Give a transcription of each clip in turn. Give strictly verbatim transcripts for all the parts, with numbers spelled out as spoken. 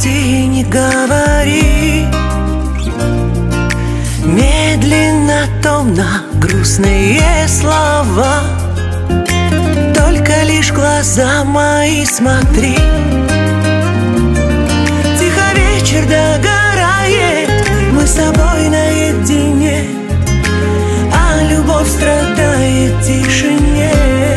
прости, не говори. Медленно, томно, грустные слова, только лишь глаза мои смотри. Тихо вечер догорает, мы с тобой наедине, а любовь страдает в тишине.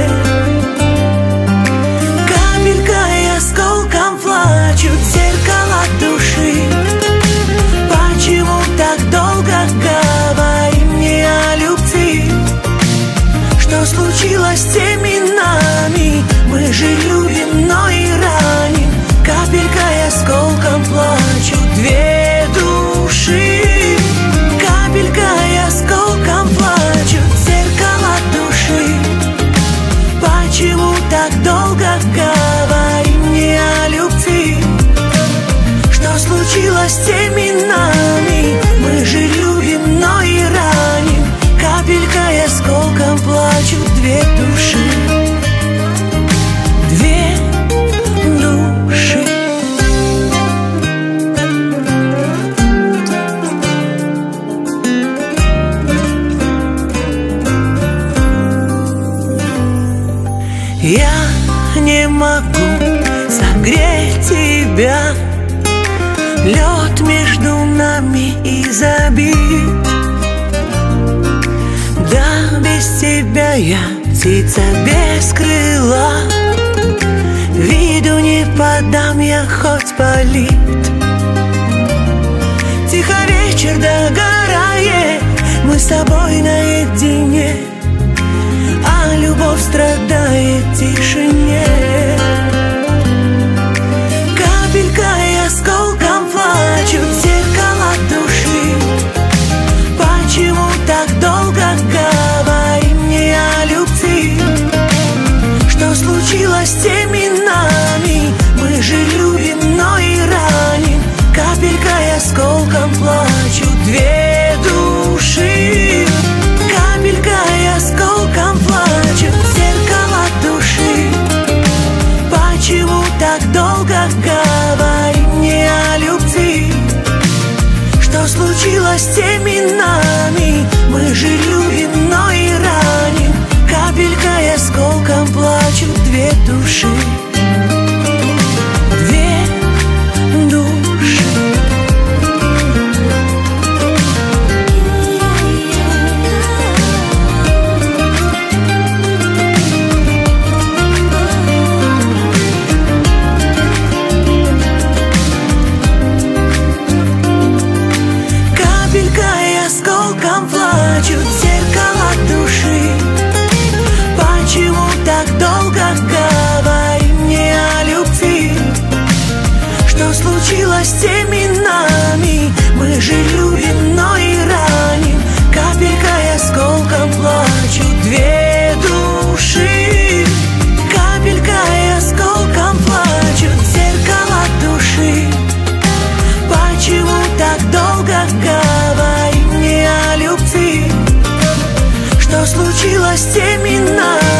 Капелькой, осколком плачут зеркала души. Почему так долго говорим мне о любви? Что случилось с теми нами? Мы же любим, но и раним. Капелькой, осколком плачут две души. Капелькой, осколком плачут зеркала души. Почему так долго говорим мне о любви? Что случилось с теми нами? Мы же любим, но и раним. Капелькой, осколком плачут две души. Две души. Я не могу согреть тебя, лед между нами изобилий. Да, без тебя я птица без крыла, виду не подам я, хоть палит. Тихо вечер догорает, мы с тобой наедине, а любовь страдает в тишине. Капелькой, осколком плачут зеркала души. Почему так долго говорим мне о любви? Что случилось с теми нами? Мы же любим, но и раним. Капелькой, осколком плачут две души. Капелькой, осколком плачут зеркала души. Почему так долго говорим мне о любви? Что случилось с теми нами? Мы же любим, но и раним. Капелькой, осколком плачут две души. Две души. Капелькой, осколком плачут зеркала души. Почему так долго говорим мне о любви? Что случилось с теми нами? Мы же любим, но и раним. Капелькой, осколком плачут две души. Капелькой, осколком плачут зеркала души. Почему так долго говорим мне о любви? Что случилось с теми нами?